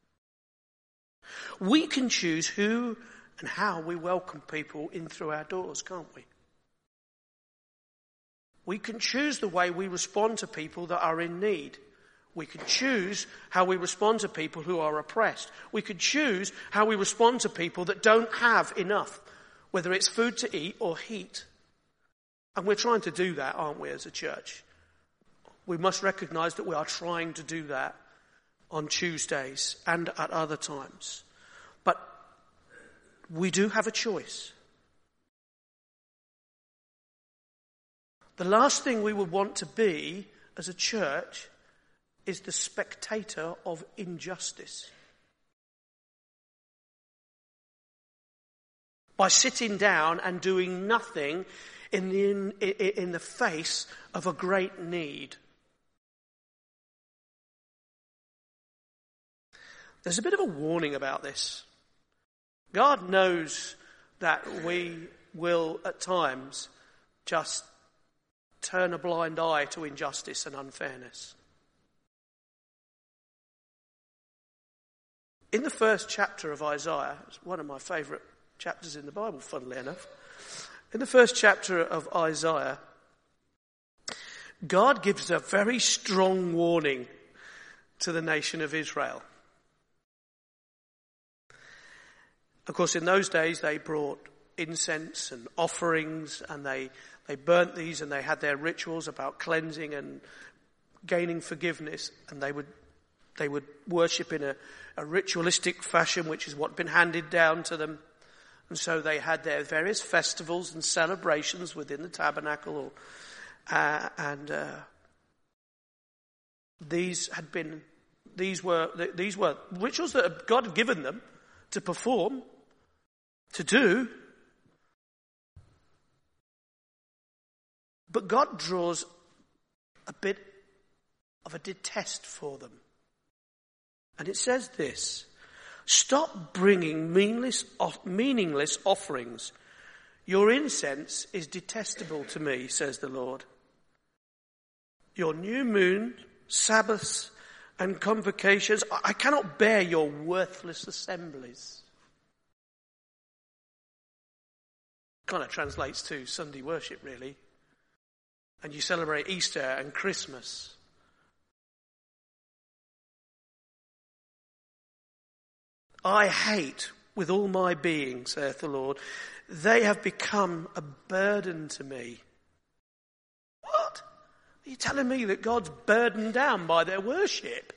We can choose who and how we welcome people in through our doors, can't we? We can choose the way we respond to people that are in need. We can choose how we respond to people who are oppressed. We could choose how we respond to people that don't have enough, whether it's food to eat or heat. And we're trying to do that, aren't we, as a church? We must recognise that we are trying to do that on Tuesdays and at other times. But we do have a choice. The last thing we would want to be as a church is the spectator of injustice. By sitting down and doing nothing in the, in, in the face of a great need. There's a bit of a warning about this. God knows that we will at times just turn a blind eye to injustice and unfairness. In the first chapter of Isaiah, it's one of my favourite chapters in the Bible, funnily enough. In the first chapter of Isaiah, God gives a very strong warning to the nation of Israel. Of course, in those days, they brought incense and offerings, and they, they burnt these, and they had their rituals about cleansing and gaining forgiveness, and they would they would worship in a, a ritualistic fashion, which is what had been handed down to them. And so they had their various festivals and celebrations within the tabernacle, or, uh, and uh, these had been these were these were rituals that God had given them to perform, to do. But God draws a bit of a detest for them. And it says this: stop bringing meaningless, meaningless offerings. Your incense is detestable to me, says the Lord. Your new moon, Sabbaths, and convocations, I cannot bear your worthless assemblies. Kind of translates to Sunday worship, really. And you celebrate Easter and Christmas. I hate with all my being, saith the Lord. They have become a burden to me. What? Are you telling me that God's burdened down by their worship?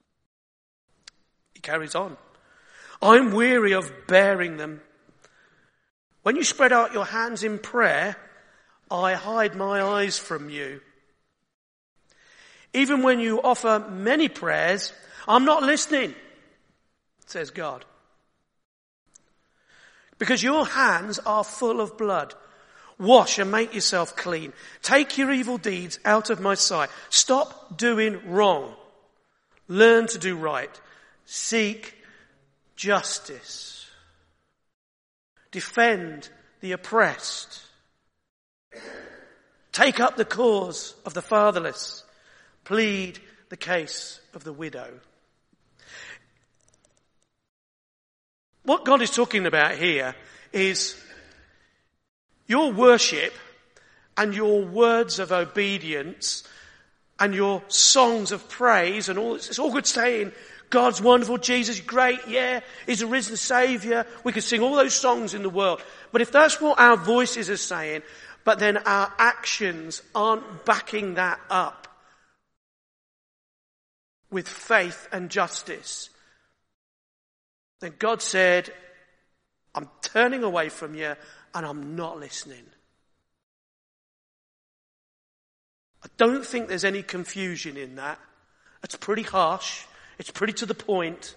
He carries on. I'm weary of bearing them. When you spread out your hands in prayer, I hide my eyes from you. Even when you offer many prayers, I'm not listening, says God. Because your hands are full of blood. Wash and make yourself clean. Take your evil deeds out of my sight. Stop doing wrong. Learn to do right. Seek justice. Defend the oppressed. Take up the cause of the fatherless. Plead the case of the widow. What God is talking about here is your worship and your words of obedience and your songs of praise and all. It's all good saying, God's wonderful, Jesus great, yeah, he's a risen Saviour. We could sing all those songs in the world. But if that's what our voices are saying, but then our actions aren't backing that up with faith and justice, then God said, I'm turning away from you and I'm not listening. I don't think there's any confusion in that. It's pretty harsh. It's pretty to the point.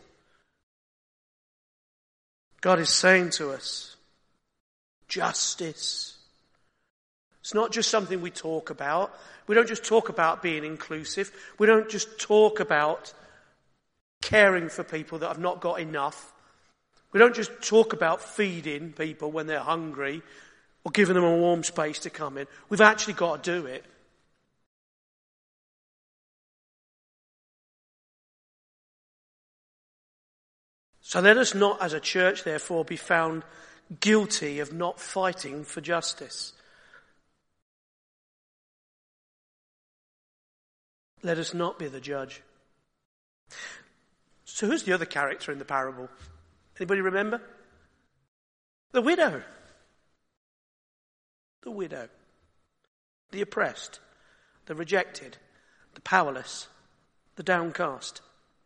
God is saying to us, justice. It's not just something we talk about. We don't just talk about being inclusive. We don't just talk about caring for people that have not got enough. We don't just talk about feeding people when they're hungry or giving them a warm space to come in. We've actually got to do it. So let us not, as a church, therefore, be found guilty of not fighting for justice. Let us not be the judge. So who's the other character in the parable? Anybody remember? The widow. The widow. The oppressed. The rejected. The powerless. The downcast.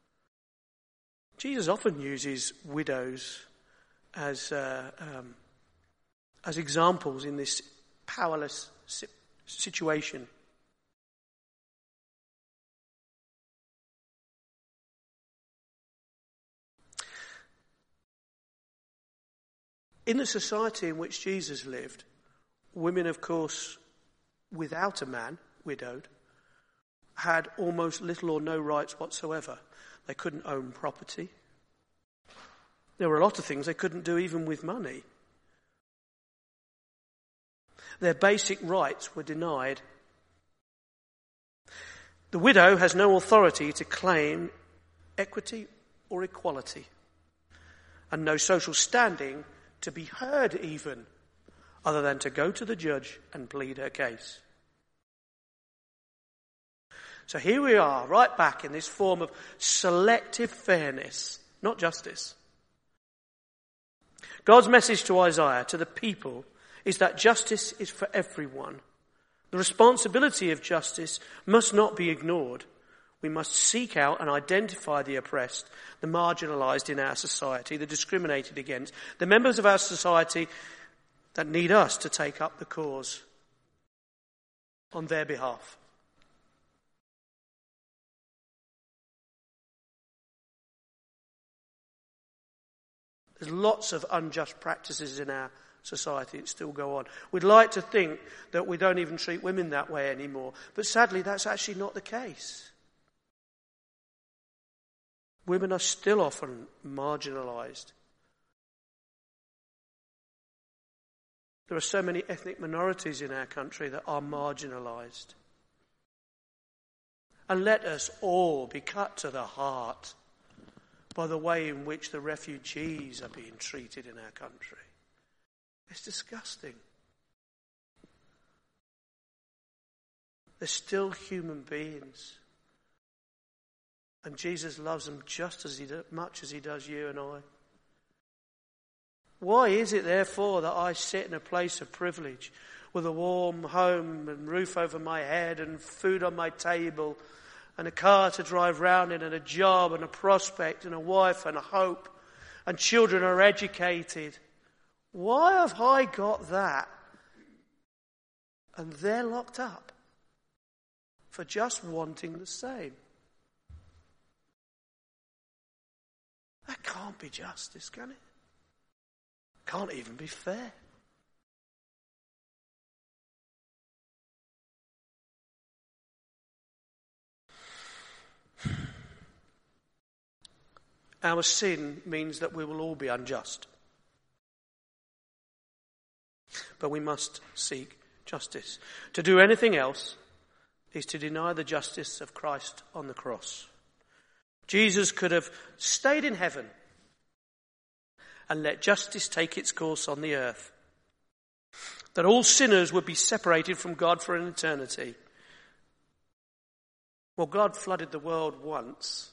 Jesus often uses widows as uh, um, as examples in this powerless si- situation. In the society in which Jesus lived, women, of course, without a man, widowed, had almost little or no rights whatsoever. They couldn't own property. There were a lot of things they couldn't do even with money. Their basic rights were denied. The widow has no authority to claim equity or equality, and no social standing to be heard even, other than to go to the judge and plead her case. So here we are, right back in this form of selective fairness, not justice. God's message to Isaiah, to the people, is that justice is for everyone. The responsibility of justice must not be ignored. We must seek out and identify the oppressed, the marginalised in our society, the discriminated against, the members of our society that need us to take up the cause on their behalf. There's lots of unjust practices in our society that still go on. We'd like to think that we don't even treat women that way anymore, but sadly that's actually not the case. Women are still often marginalised. There are so many ethnic minorities in our country that are marginalised. And let us all be cut to the heart by the way in which the refugees are being treated in our country. It's disgusting. They're still human beings. And Jesus loves them just as he do, much as he does you and I. Why is it, therefore, that I sit in a place of privilege with a warm home and roof over my head and food on my table and a car to drive round in and a job and a prospect and a wife and a hope and children are educated? Why have I got that and they're locked up for just wanting the same? That can't be justice, can it? Can't even be fair. Our sin means that we will all be unjust. But we must seek justice. To do anything else is to deny the justice of Christ on the cross. Jesus could have stayed in heaven and let justice take its course on the earth. That all sinners would be separated from God for an eternity. Well, God flooded the world once.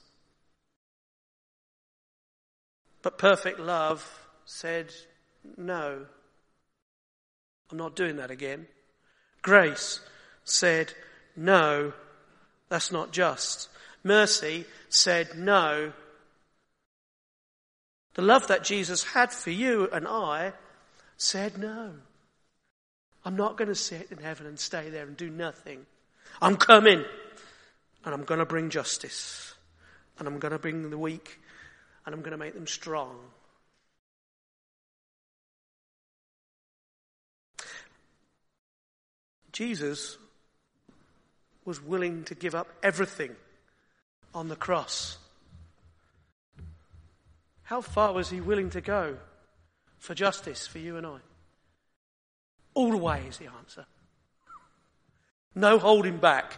But perfect love said, no, I'm not doing that again. Grace said, no, that's not just. Mercy said, no. The love that Jesus had for you and I said, no. I'm not going to sit in heaven and stay there and do nothing. I'm coming and I'm going to bring justice and I'm going to bring the weak and I'm going to make them strong. Jesus was willing to give up everything on the cross. How far was he willing to go for justice for you and I? All the way is the answer. No holding back.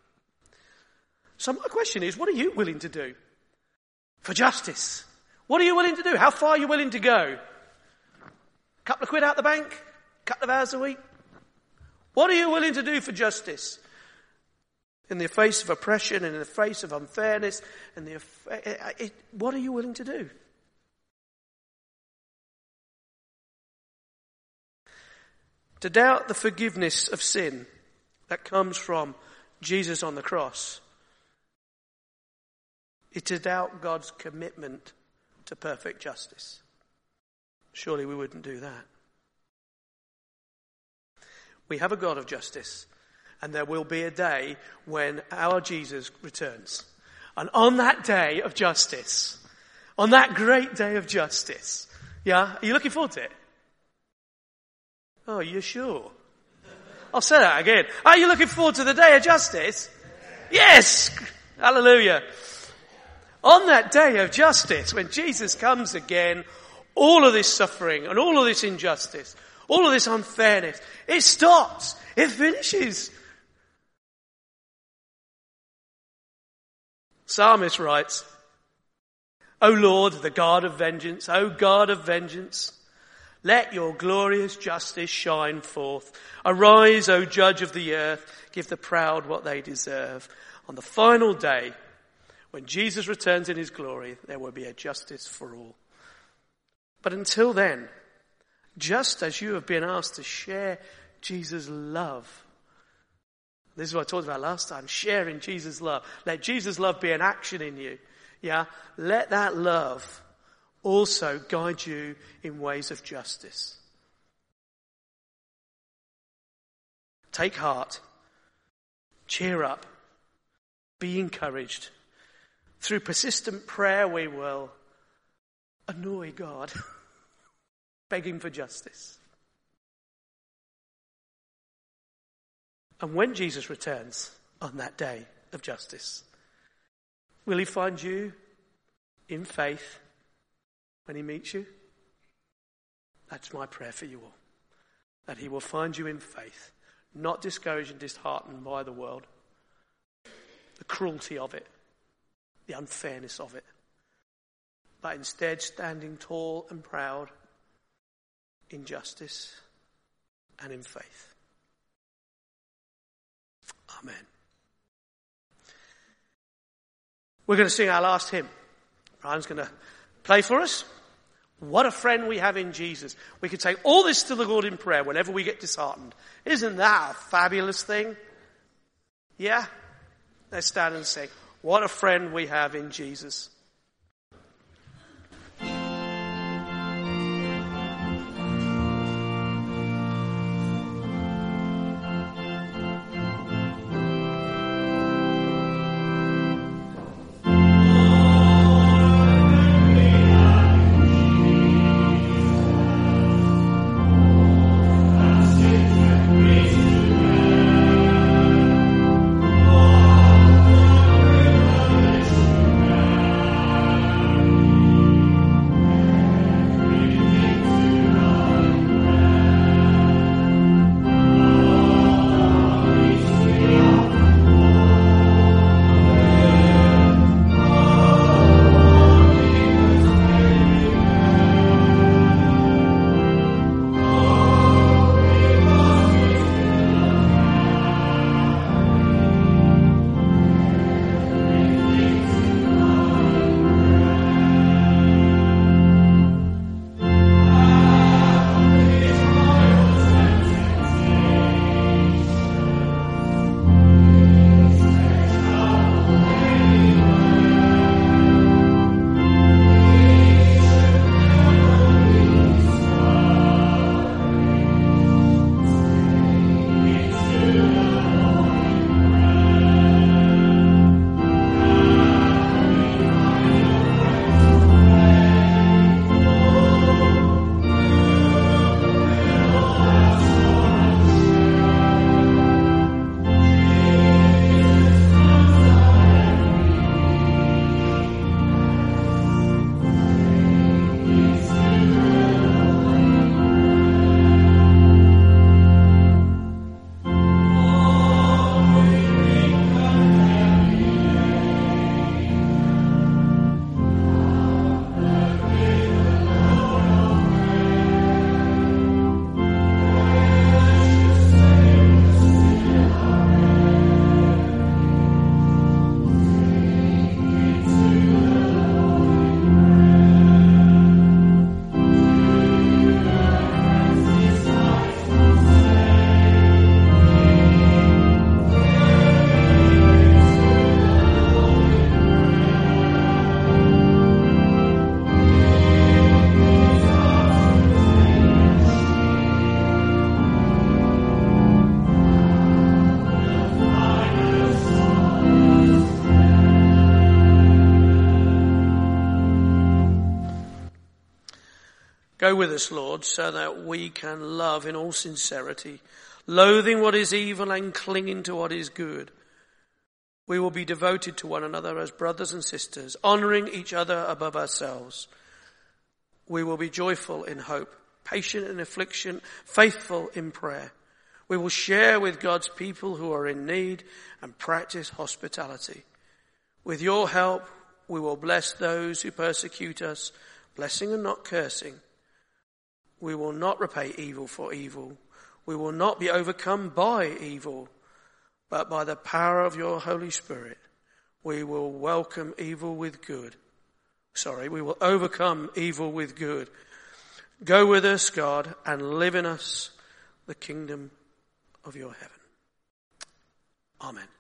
So my question is, what are you willing to do for justice? What are you willing to do? How far are you willing to go? A couple of quid out the bank? A couple of hours a week? What are you willing to do for justice? In the face of oppression, and in the face of unfairness, and the it, what are you willing to do? To doubt the forgiveness of sin that comes from Jesus on the cross is to doubt God's commitment to perfect justice. Surely we wouldn't do that. We have a God of justice, and there will be a day when our Jesus returns. And on that day of justice, on that great day of justice, yeah, are you looking forward to it? Oh, you're sure? I'll say that again. Are you looking forward to the day of justice? Yes! Hallelujah. On that day of justice, when Jesus comes again, all of this suffering and all of this injustice, all of this unfairness, it stops. It finishes. Psalmist writes, O Lord, the God of vengeance, O God of vengeance, let your glorious justice shine forth. Arise, O judge of the earth, give the proud what they deserve. On the final day, when Jesus returns in his glory, there will be a justice for all. But until then, just as you have been asked to share Jesus' love, this is what I talked about last time, sharing Jesus' love. Let Jesus' love be an action in you. Yeah, let that love also guide you in ways of justice. Take heart. Cheer up. Be encouraged. Through persistent prayer we will annoy God, begging for justice. And when Jesus returns on that day of justice, will he find you in faith when he meets you? That's my prayer for you all. That he will find you in faith, not discouraged and disheartened by the world, the cruelty of it, the unfairness of it, but instead standing tall and proud in justice and in faith. Amen. We're going to sing our last hymn. Brian's going to play for us. What a friend we have in Jesus. We can take all this to the Lord in prayer whenever we get disheartened. Isn't that a fabulous thing? Yeah? Let's stand and sing. What a friend we have in Jesus. Amen. Go with us, Lord, so that we can love in all sincerity, loathing what is evil and clinging to what is good. We will be devoted to one another as brothers and sisters, honouring each other above ourselves. We will be joyful in hope, patient in affliction, faithful in prayer. We will share with God's people who are in need and practice hospitality. With your help, we will bless those who persecute us, blessing and not cursing. We will not repay evil for evil. We will not be overcome by evil, but by the power of your Holy Spirit, we will welcome evil with good. Sorry, we will overcome evil with good. Go with us, God, and live in us the kingdom of your heaven. Amen.